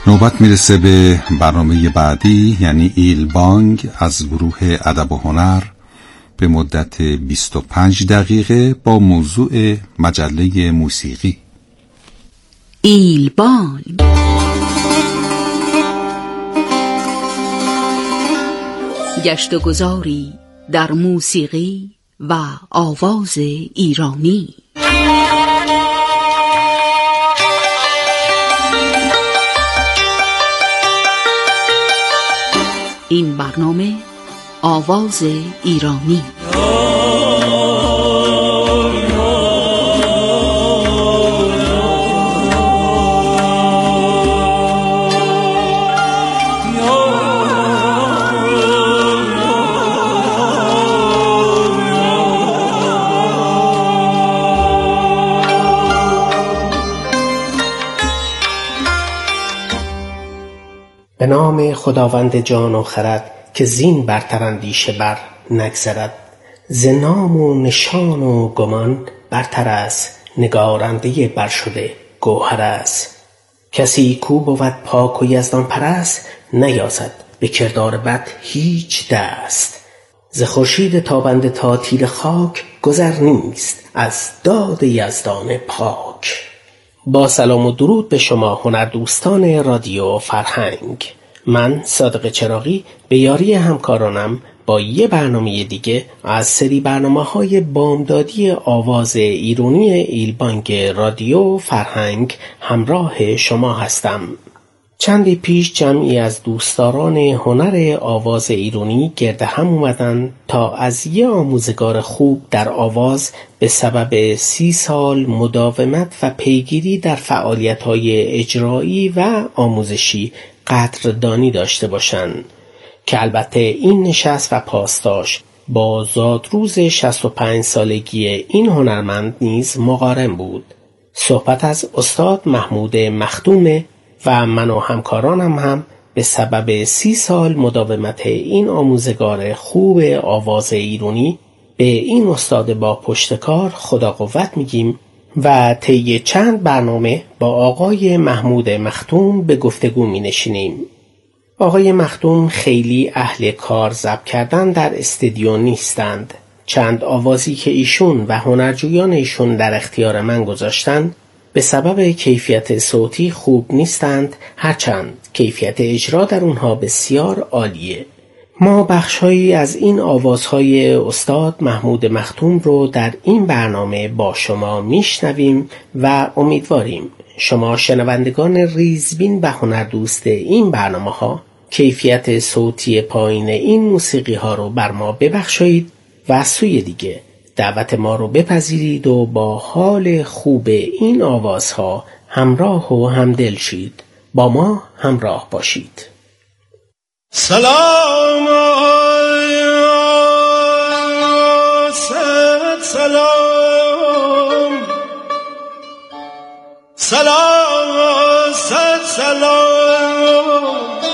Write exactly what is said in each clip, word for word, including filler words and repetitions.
نوبت میرسه به برنامه بعدی، یعنی ایلبانگ از گروه ادب و هنر به مدت بیست و پنج دقیقه با موضوع مجله موسیقی. ایلبانگ گشت و گذاری در موسیقی و آواز ایرانی. این برنامه آواز ایرانی. به نام خداوند جان و خرد که زین برتر اندیشه بر نگذرد. ز نام و نشان و گمان برتر است، نگارنده بر شده گوهر است. کسی کو بود پاک و یزدان پرست، نیازد به کردار بد هیچ دست. ز خورشید تابنده تا تیره خاک، گذر نیست از داد یزدان پاک. با سلام و درود به شما هنردوستان رادیو فرهنگ. من صادق چراغی به یاری همکارانم با یه برنامه دیگه از سری برنامه‌های بامدادی آواز ایرانی ایلبانگ رادیو فرهنگ همراه شما هستم. چندی پیش جمعی از دوستداران هنر آواز ایرانی گرد هم اومدن تا از یه آموزگار خوب در آواز به سبب سی سال مداومت و پیگیری در فعالیت‌های اجرایی و آموزشی قدردانی داشته باشند که البته این نشست و پاسداشت با زادروز شصت و پنج سالگی این هنرمند نیز مقارن بود. صحبت از استاد محمود مخدومه و من و همکارانم هم به سبب سی سال مداومت این آموزگار خوب آواز ایرانی به این استاد با پشتکار خدا قوت میگیم و طی چند برنامه با آقای محمود مخدوم به گفتگو می نشینیم. آقای مخدوم خیلی اهل کار ضبط کردن در استودیو نیستند. چند آوازی که ایشون و هنرجویان ایشون در اختیار من گذاشتن به سبب کیفیت صوتی خوب نیستند، هرچند کیفیت اجرا در اونها بسیار عالیه. ما بخشهایی از این آوازهای استاد محمود مخدوم رو در این برنامه با شما میشنویم و امیدواریم شما شنوندگان ریزبین و هنردوست این برنامه ها کیفیت صوتی پایین این موسیقی ها رو بر ما ببخشید و از سوی دیگه دعوت ما رو بپذیرید و با حال خوب این آوازها همراه و همدل شید. با ما همراه باشید. سلام سلام سلام سلام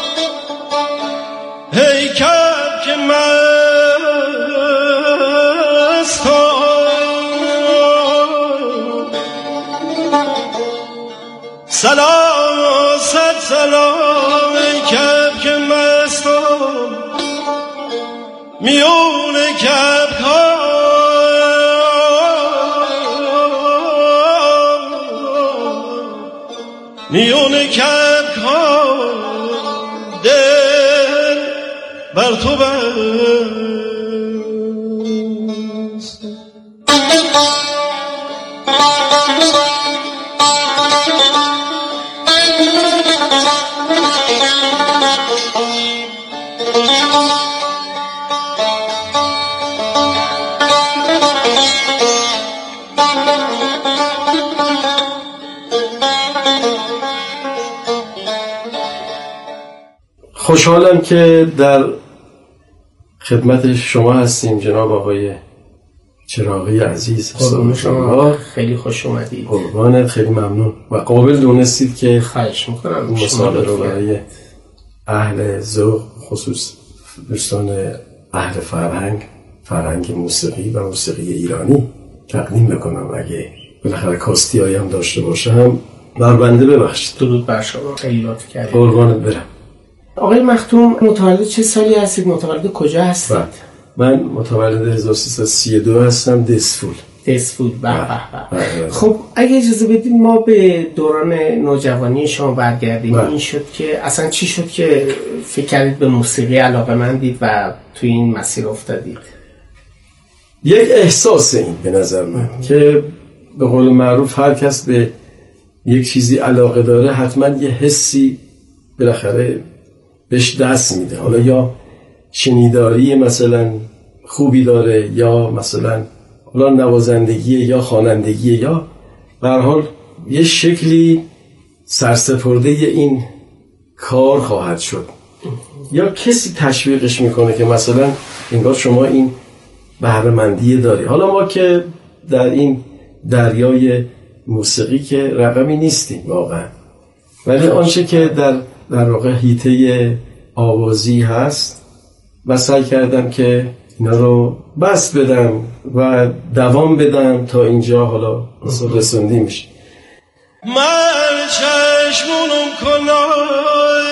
هی کب که مستم سلام سلام هی کب که مستم میون کب ها میون کب ها دل بر تو بست. خوشحالم که در خدمت شما هستیم جناب آقای چراغی عزیز. قربان شما، خیلی خوش اومدید. قربانت، خیلی ممنون و قابل دونستید که خواهش میکنم این مسابقه رو برای اهل ذوق، خصوص دوستان اهل فرهنگ فرهنگ موسیقی و موسیقی ایرانی تقدیم بکنم. اگه بالاخره کاستی هایی هم داشته باشم بر بنده ببخشید. درود بر شما، خیلی لطف کردید. قربانت برم. آقای مختوم متولد چه سالی هستید؟ متولد کجا هستید؟ بله. من متولد هزار و سیصد و سی و دو هستم، دسفول. دسفول. به به به. خب اگه اجازه بدید ما به دوران نوجوانی شما برگردیم. این شد که اصلا چی شد که فکر کردید به موسیقی علاقه‌مندید و توی این مسیر افتادید؟ یک احساس این به نظر من که به قول معروف هر کس به یک چیزی علاقه داره حتما یه حسی بالاخره بهش دست میده. حالا یا شنیداری مثلا خوبی داره، یا مثلا حالا نوازندگی، یا خوانندگی، یا به هر حال یه شکلی سرسپرده این کار خواهد شد، یا کسی تشویقش میکنه که مثلا انگار شما این بهره‌مندی داری. حالا ما که در این دریای موسیقی که رقمی نیستیم واقعا، ولی آنچه که در در واقع حیطه آوازی هست و سعی کردم که اینا رو بس بدم و دوام بدم تا اینجا حالا رسوندی میشه. من چشمونم کنم،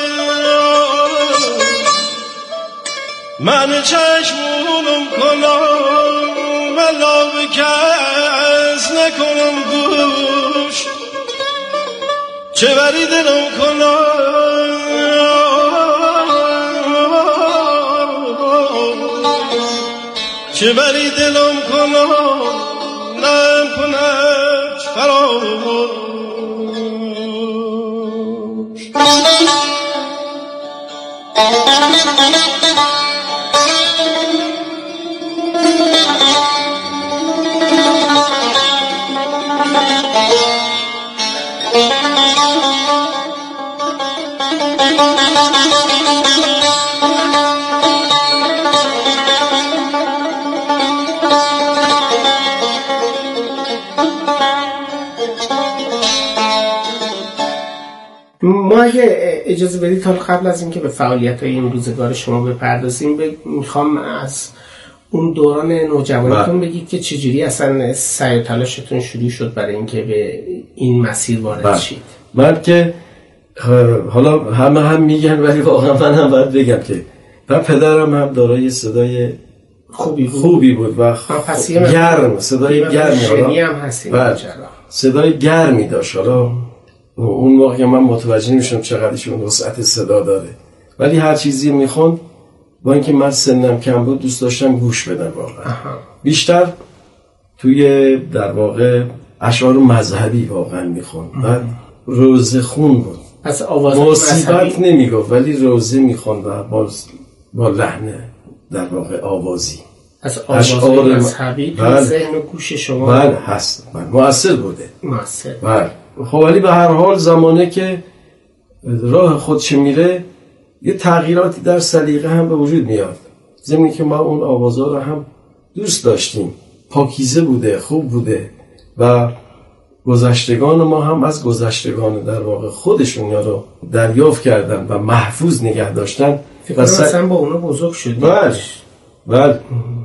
من چشمونم کنم، ملا به کس نکنم گوش، چه بری دلم کنم، چه بری دلم کنم، نم کنم فراموش. ما اگه اجازه بدید تا قبل از اینکه به فعالیت‌های این روزگار شما بپردازیم، میخوام از اون دوران نوجوانیتون بگید که چجوری اصلا سعی و تلاشتون شروع شد برای اینکه به این مسیر وارد شید. من که حالا همه هم میگن ولی واقعا من هم باید بگم که من پدرم هم دارای صدای خوبی بود, خوبی بود و گرم، صدای گرمی هم هستیم، صدای گرمی داشت. حالا اون موقع من متوجه نمیشم چقدرش اون وسعت صدا داره، ولی هر چیزی میخوند با اینکه من سنم کم بود دوست داشتم گوش بدم واقعا. بیشتر توی در واقع اشعار مذهبی واقعا میخوند و روزه خون بود. پس آواز مصیبت نمیگفت ولی روزه میخوند و با, با لحن در واقع آوازی. از آواز مذهبی تو ذهن و گوش شما بله هست، بله مؤثر بوده. مؤثر بله. خب ولی به هر حال زمانه که راه خودش میره یه تغییراتی در سلیقه هم به وجود میاد، ضمن که ما اون آوازها رو هم دوست داشتیم، پاکیزه بوده، خوب بوده و گذشتگان ما هم از گذشتگان در واقع خودشون یا رو دریافت کردن و محفوظ نگه داشتن. فکر مثلا با اونا بزرگ شدیم. بله بله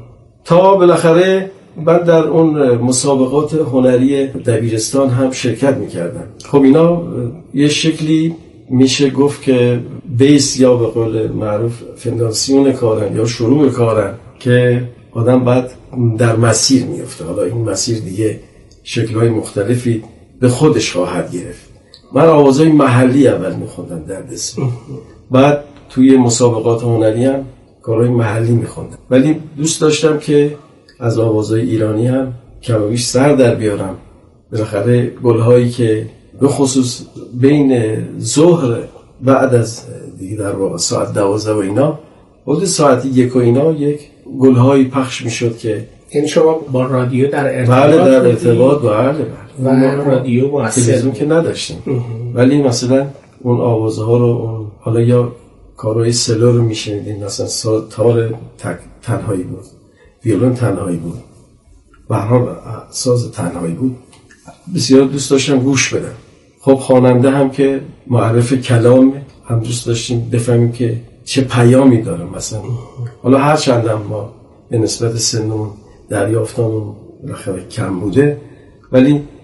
تا بالاخره من در اون مسابقات هنری دبیرستان هم شرکت میکردم. خب اینا یه شکلی میشه گفت که بیس یا به قول معروف فنداسیون کارن یا شروع کارن که آدم بعد در مسیر میفته. حالا این مسیر دیگه شکل‌های مختلفی به خودش خواهد گرفت. من آوازهای محلی اول میخوندم در دسم، بعد توی مسابقات هنری هم کارهای محلی میخوندم، ولی دوست داشتم که از آوازهای ایرانی هم کم و بیش سر در بیارم. بالاخره گل‌هایی که به خصوص بین ظهر بعد از دیگه در واقع ساعت دوازده و اینا حدود ساعت یک و اینا یک گل‌هایی پخش میشد که یعنی شما با رادیو در ارتباط بله در ارتباط بله بله و رادیو با تلویزیون که نداشتیم ولی مثلا اون آوازها رو اون حالا یا کارهای سلو رو میشنیدیم، مثلا تار تنهایی بود، ویولون تنهایی بود، به هر حال ساز تنهایی بود، بسیار دوست داشتم گوش بدم. خب خواننده هم که معرف کلام هم دوست داشتیم بفهمیم که چه پیامی داره. مثلا حالا هر چندم ما به نسبت سنمون دریافتمون بالاخره کم بوده، ولی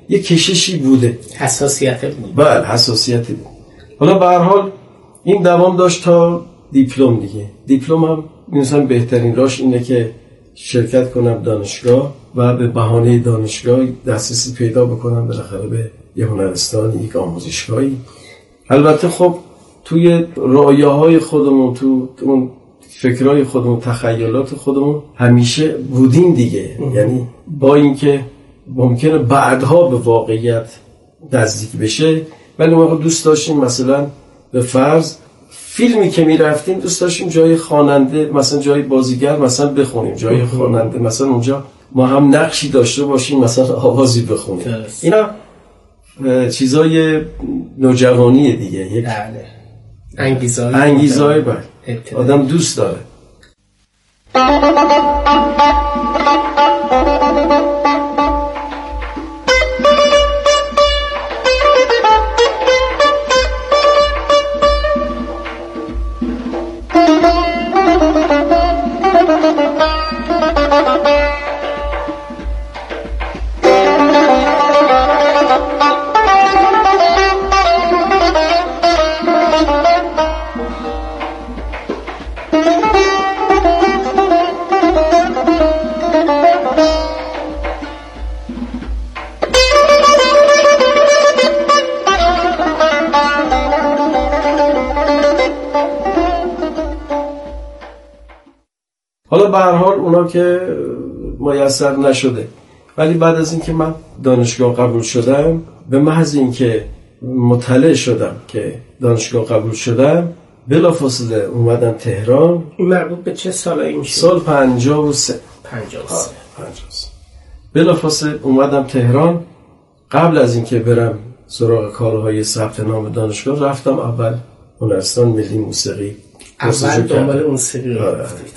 یه کششی بوده، حساسیت بود. بله حساسیتی بود. حالا به هر حال این دوام داشت تا دیپلم دیگه. دیپلم هم می‌دونم بهترین راش اینه که شرکت کنم دانشگاه و به بهانه دانشگاه دسترسی پیدا بکنم بالاخره به یه هنرستان، یک آموزشگاهی. البته خب توی رؤیاهای خودمون، تو اون فکرهای خودمون، تخیلات خودمون همیشه بودیم دیگه. یعنی با اینکه ممکنه بعدها به واقعیت نزدیک بشه، ولی ما دوست داشتیم مثلا به فرض فیلمی که میرفتیم دوست داشتیم جای خواننده مثلا جای بازیگر مثلا بخونیم، جای خواننده مثلا اونجا ما هم نقشی داشته باشیم مثلا آوازی بخونیم. اینا چیزای نوجوانیه دیگه، یک بله انگیزهای انگیزهای بله آدم دوست داره. حالا به هر حال اونا که میسر نشده، ولی بعد از اینکه من دانشگاه قبول شدم، به محض اینکه مطلع شدم که دانشگاه قبول شدم بلافاصله اومدم تهران. این مربوط به چه سالایی میشه؟ سال پنجاه و سه. پنجاه و سه. بلافاصله اومدم تهران. قبل از اینکه برم سراغ کارهای ثبت نام دانشگاه رفتم اول هنرستان ملی موسیقی. اول دنبال موسیقی رفتید؟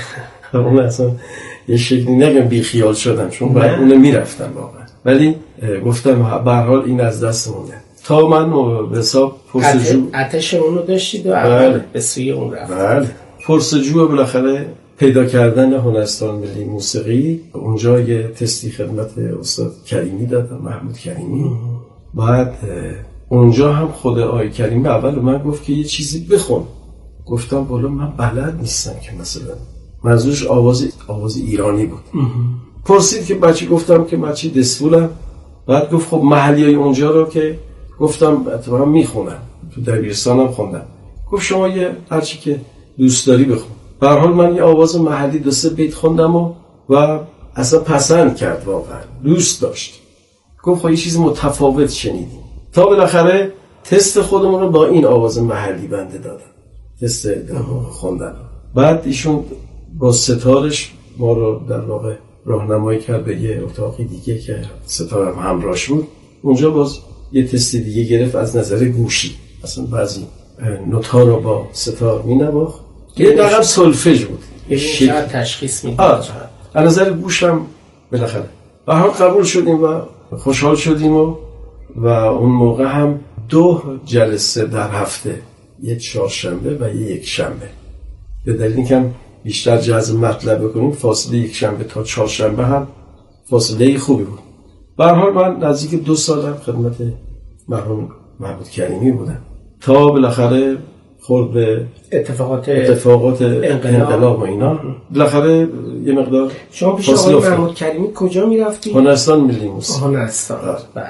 اون اصلا یه شکلی نگم بی خیال شدم، چون باید اونه میرفتم واقعا، ولی گفتم به هر حال این از دست مونده. تا من به حساب پرسجو آتش اونو داشتید و اول به سوی اون رفت. بله پرسجو بالاخره پیدا کردن هنرستان ملی موسیقی. اونجا یه تستی خدمت استاد کریمی دادم، محمود کریمی. بعد اونجا هم خود آقای کریمی اول من گفت که یه چیزی بخون. گفتم بالا من بلد نیستم که مثلا منظورش آواز آواز ایرانی بود. پرسید که بچه، گفتم که بچه دسفولم. بعد گفت خب محلیای اونجا رو که گفتم اتفاقا میخونم، تو دبیرستانم خوندم. گفت شما یه هرچی که دوست داری بخون. به هر حال من یه آواز محلی دو سه بیت خوندم و و اصلا پسند کرد، واقعا دوست داشت. گفت خب یه چیز متفاوت شنیدیم. تا بالاخره تست خودمون رو با این آواز محلی بنده دادم، تست خوندن. بعد ایشون با ستارش ما رو در واقع راهنمایی کرد به یه اتاقی دیگه که ستارم همراهش بود. اونجا باز یه تست دیگه گرفت از نظر گوشی، مثلا بعضی نوت‌ها رو با ستار می‌نواخت. یه دقیقا سولفژ بود، یه شاید تشخیص می‌داد. از نظر گوشم بالاخره به هر حال قبول شدیم و خوشحال شدیم و و اون موقع هم دو جلسه در هفته، یک چهارشنبه و یک شنبه، به دلیل اینکه بیشتر جذب مطلب بکنیم فاصله یک شنبه تا چهارشنبه هم فاصله خوبی بود. به هر حال من نزدیک دو سالم خدمت مرحوم محمود کریمی بودم تا بالاخره خورد به اتفاقات اتفاقات انقلاب و اینا. بالاخره یه مقدار شما پیش آقای محمود کریمی کجا میرفتی؟ هنرستان ملی موسیقی. هنرستان بله،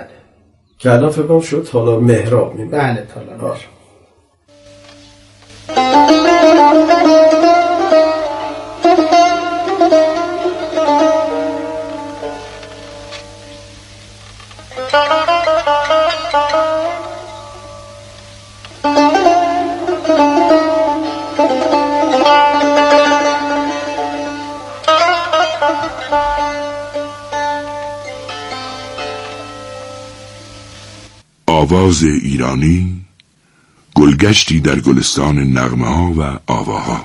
که الان فکر کنم شد تالار مهراب میمونه. بله تالار مهراب. آواز ایرانی، گلگشتی در گلستان نغمه ها و آواها.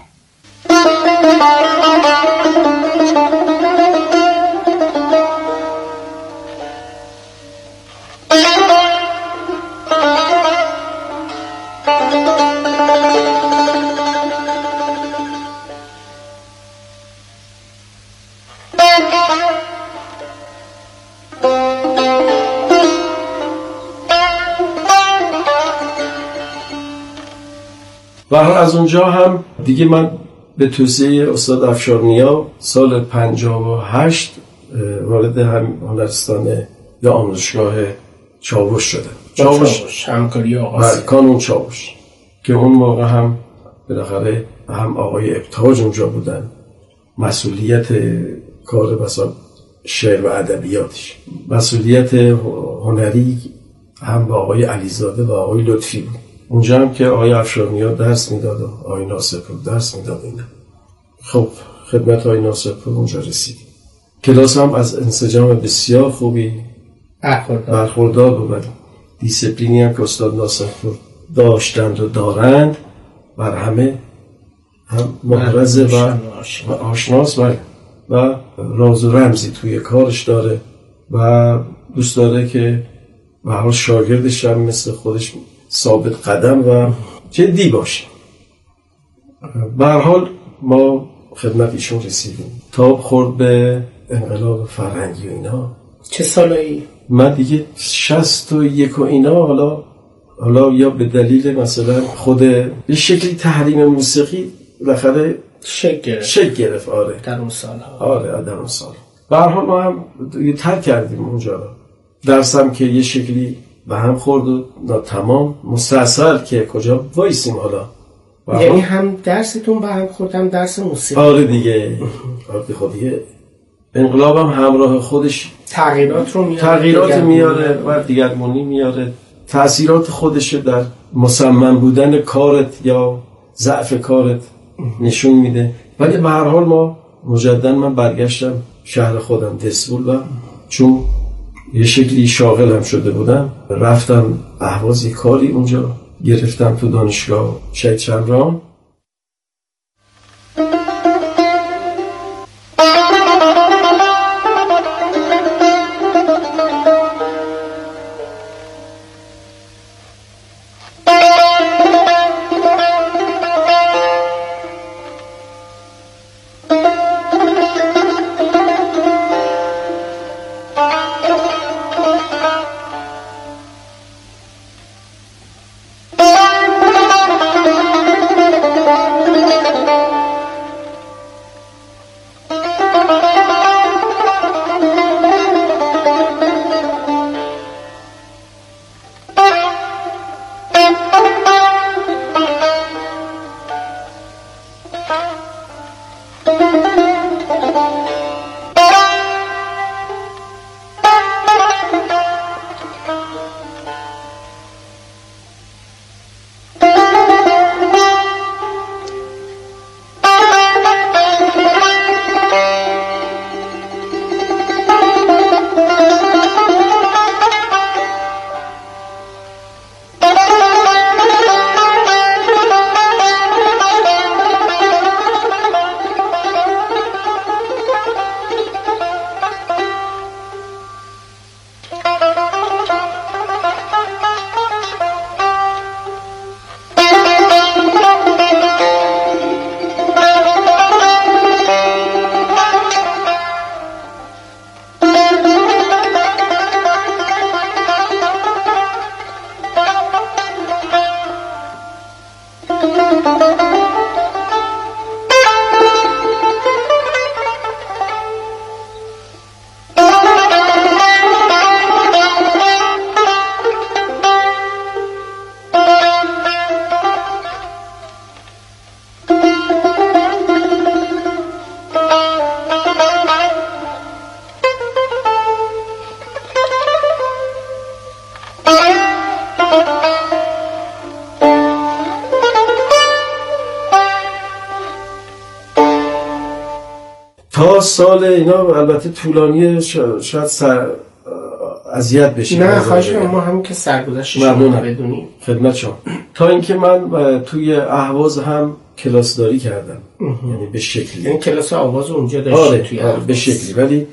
و از اونجا هم دیگه من به توصیه استاد افشارنیا سال پنجاه و هشت وارد هم هنرستان یا آموزشگاه چاوش شدم. چاوش همکاری آقا کانون چاوش که اون موقع هم بالاخره هم آقای ابتهاج اونجا بودن، مسئولیت کار مثلا شعر و ادبیاتش، مسئولیت هنری هم با آقای علیزاده و آقای لطفی بود. اونجا هم که آقای افشارنیا درس میداد و آقای ناصرپور درس میداد. اینا خب خدمت آقای ناصرپور اونجا رسید. کلاس هم از انسجام بسیار خوبی برخوردار بود. دیسپلینی هم که استاد ناصرپور داشتند و دارند بر همه هم محرزه و آشناس و و راز و رمزی توی کارش داره و دوست داره که به هر شاگردش هم مثل خودش ثابت قدم و جدی باشه. به هر حال ما خدمت ایشون رسیدیم. تاب خورد به انقلاب فرهنگی و اینا. چه سالایی؟ من دیگه شصت و یک و اینا، حالا حالا یا به دلیل مثلا خود به شکلی تحریم موسیقی بالاخره شک گرفت شک گرفت آره در اون سالها. آره در اون سال. به هر حال ما هم ترک کردیم اونجا رو. درسم که یه شکلی به هم خورد و تمام مستحصل که کجا وایسیم حالا. یعنی هم درستون به هم خورد هم درس موسیقی. آره دیگه. آره خودیه. انقلابم همراه خودش تغییرات رو میاره، تغییرات میاره و دیگرگونی میاره، تأثیرات خودش در مصمم بودن کارت یا ضعف کارت نشون میده. ولی به هر حال ما مجددا من برگشتم شهر خودم دسفول و چون یه شکلی شاغل هم شده بودم رفتم اهواز کاری اونجا گرفتم تو دانشگاه شهید شمران. تا سال اینا البته طولانی شاید سر اذیت بشیم. نه خواهش می‌کنم ما هم که سرگذشت شما بدونیم خدمت شما. تا اینکه من توی اهواز هم کلاس داری کردم یعنی به شکلی این کلاس آواز اونجا داشته. آره، توی آره به شکلی ولی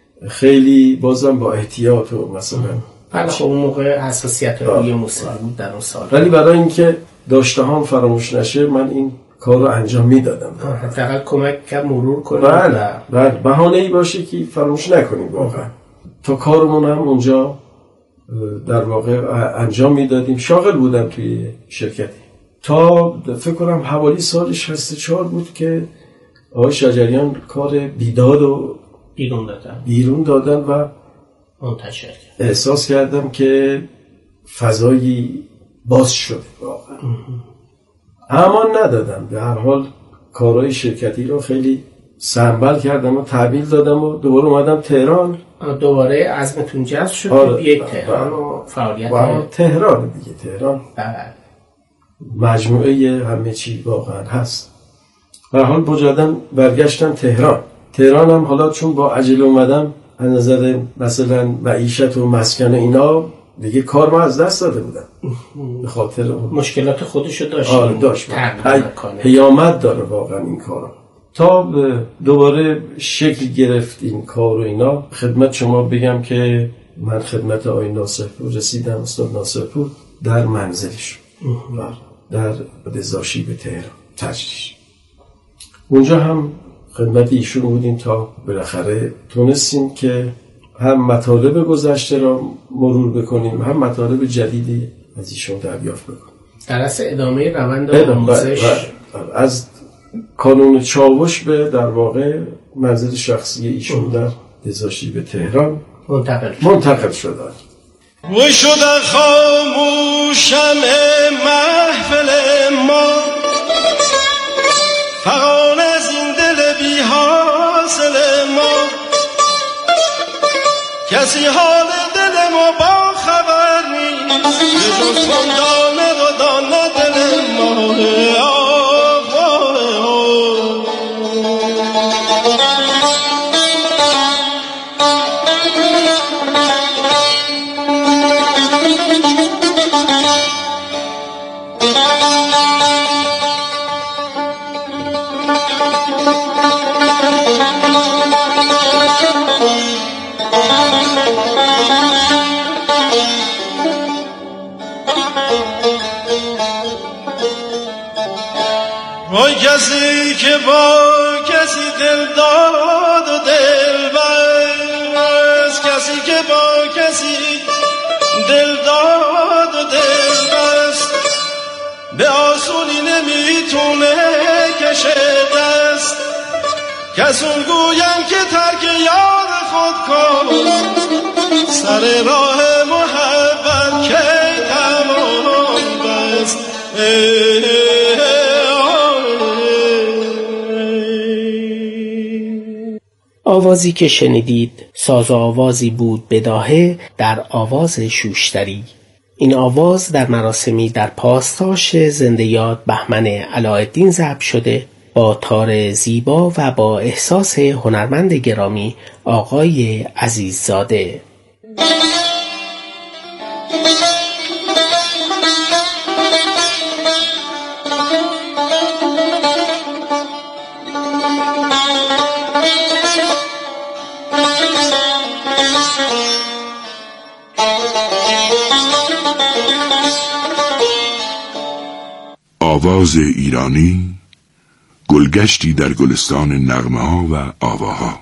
خیلی بازم با احتیاط و مثلا بله خب اون موقع حساسیت روی موسیقی بود در اون سال. ولی برای اینکه داشته هم فراموش نشه من این کار رو انجام میدادم. حداقل کمک کرد مرور کنیم. بله بله بهانه‌ای باشه که فراموش نکنیم واقعا. تا کارمون هم اونجا در واقع انجام میدادیم. شاغل بودم توی شرکتی تا فکر کنم حوالی سال شصت و چهار بود که آقای شجریان کار بیداد و بیرون دادن بیرون دادن و منتشر کرد. احساس کردم که فضایی باز شده واقعا. امان ندادم، به هر حال کارهای شرکتی رو خیلی سنبل کردم و تحویل دادم و دوباره اومدم تهران. دوباره عزمتون جذب شد آره. یک تهران و فعالیت و تهران دیگه تهران بله مجموعه همه چی واقعا هست. به هر حال بجادم برگشتم تهران. تهران هم حالا چون با عجله اومدم از نظر مثلا معیشت و مسکن اینا دیگه کار ما از دست داده بودم به خاطر مشکلات خودشو داشت. آره داشت پیامد داره واقعا این کارا. تا دوباره شکل گرفت این کار و اینا خدمت شما بگم که من خدمت آقای ناصرپور رسیدم، استاد ناصرپور در منزلش در دزاشی به تهران تجریش. اونجا هم خدمت ایشون بودیم تا بالاخره تونستیم که هم مطالب گذشته را مرور بکنیم هم مطالب جدیدی از ایشون دریافت بکنیم. در اصل ادامه روند آموزش از کانون چاوش به در واقع منزل شخصی ایشون در دزاشی به تهران منتقل شد. منتقل شد. و شد خاموشم محفل ما فغان از این دل بی حاصل ما کسی حال دل ما با خبر نیست به جز خون دانه و دانه دل ما. وای کسی که با کسی دل داد و دل بست، کسی که با کسی دل داد و دل بست به آسونی نمیتونه کشه دست. کسون گویم که ترک یاد خود کن سر راه محبت که تمام بست. آوازی که شنیدید ساز آوازی بود بداهه در آواز شوشتری. این آواز در مراسمی در پاستاش زنده یاد بهمن علاءالدین ضبط شده با تار زیبا و با احساس هنرمند گرامی آقای عزیززاده. آواز ایرانی، گلگشتی در گلستان نغمه ها و آواها.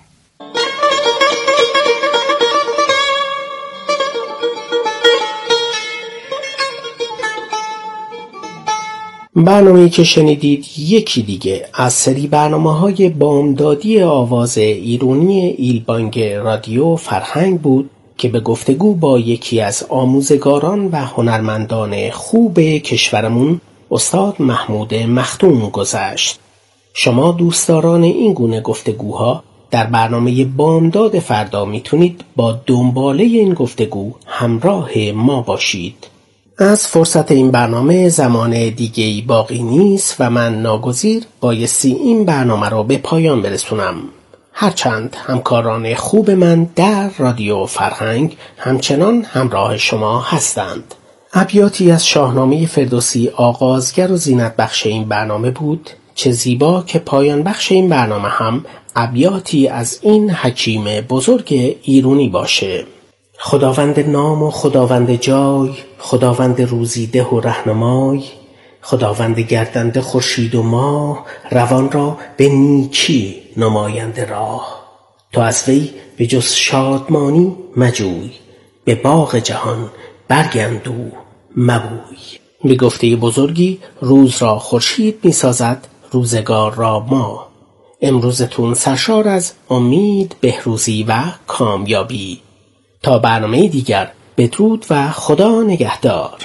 برنامه‌ای که شنیدید یکی دیگه از سری برنامه‌های بامدادی آواز ایرانی ایلبانگ رادیو فرهنگ بود که به گفتگو با یکی از آموزگاران و هنرمندان خوب کشورمون استاد محمود مختوم گذشت. شما دوستداران این گونه گفتگوها در برنامه بامداد فردا میتونید با دنباله این گفتگو همراه ما باشید. از فرصت این برنامه زمان دیگه‌ای باقی نیست و من ناگزیر بایستی این برنامه را به پایان برسونم. هرچند همکاران خوب من در رادیو فرهنگ همچنان همراه شما هستند. ابیاتی از شاهنامه فردوسی آغازگر و زینت بخش این برنامه بود. چه زیبا که پایان بخش این برنامه هم ابیاتی از این حکیم بزرگ ایرانی باشه. خداوند نام و خداوند جای، خداوند روزیده و رهنمای، خداوند گردنده خورشید و ماه، روان را به نیکی نماینده راه. تو از وی به جز شادمانی مجوی، به باغ جهان برگندو مبوی. به گفته بزرگی روز را خورشید می سازد، روزگار را ماه. امروزتون سرشار از امید، بهروزی و کامیابی. تا برنامه دیگر، بدرود و خدا نگهدار.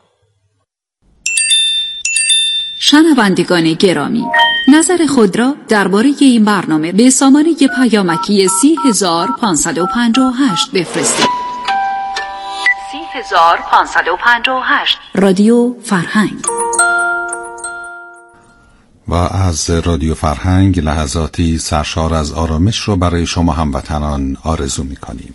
شنوندگان گرامی، نظر خود را درباره این برنامه به سامانه پیامکی سی هزار پانصد و پنجاه و هشت بفرستید. سی هزار پانصد و پنجاه و هشت رادیو فرهنگ. و از رادیو فرهنگ لحظاتی سرشار از آرامش رو برای شما هموطنان آرزو می‌کنیم.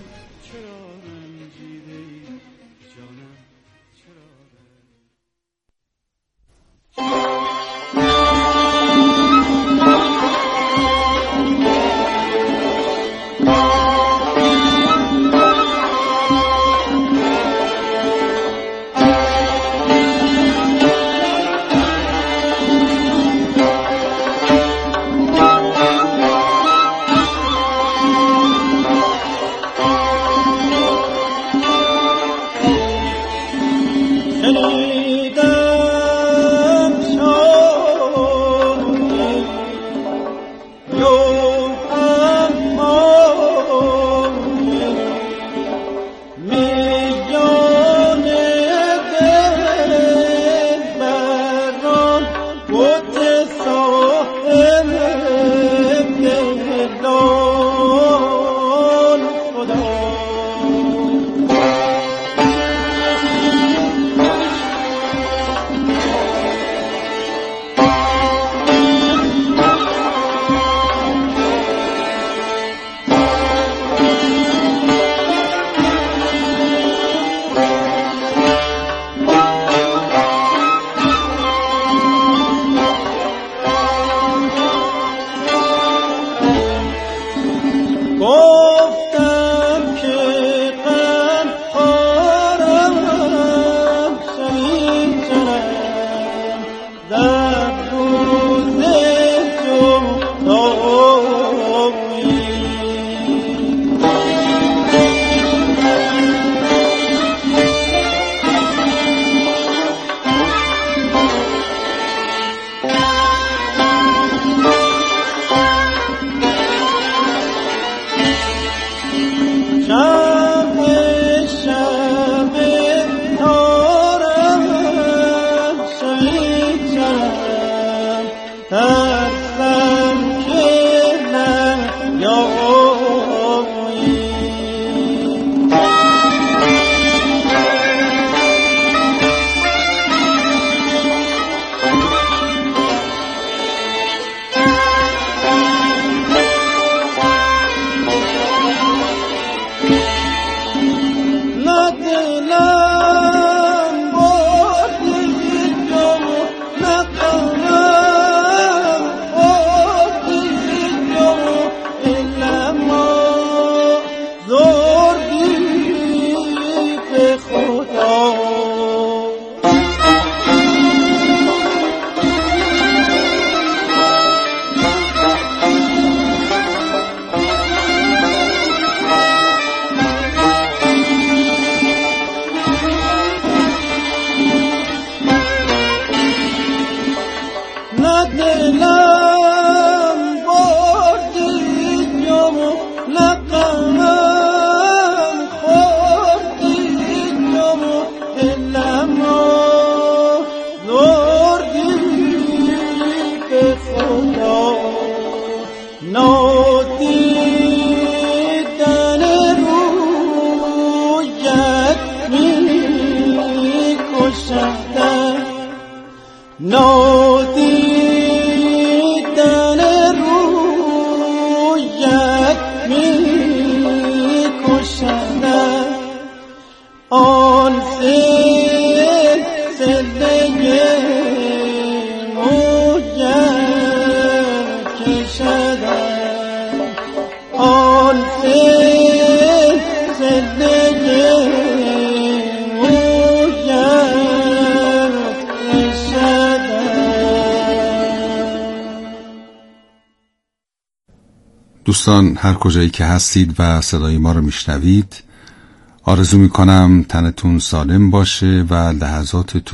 دوستان، هر کجایی که هستید و صدای ما رو میشنوید، آرزو میکنم تنتون سالم باشه و لحظاتتون